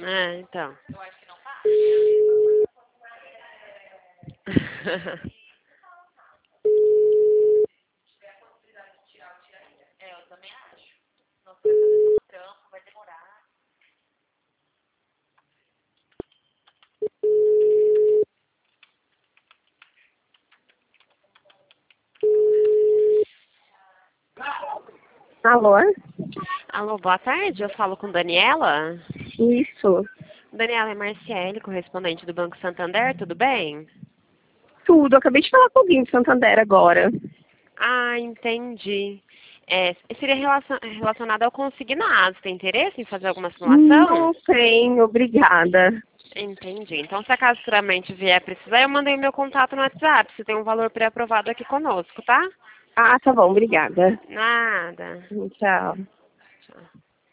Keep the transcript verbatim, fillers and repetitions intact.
É, então. Alô? Alô, boa tarde. Eu falo com Daniela. Isso. Daniela é Marciele, correspondente do Banco Santander, tudo bem? Tudo. Eu acabei de falar com alguém de Santander agora. Ah, entendi. É, seria relacion- relacionado ao consignado. Você tem interesse em fazer alguma simulação? Não tenho, obrigada. Entendi. Então, se acaso futuramente vier precisar, eu mandei meu contato no WhatsApp. Você tem um valor pré-aprovado aqui conosco, tá? Ah, tá bom, obrigada. Nada. Tchau. Tchau.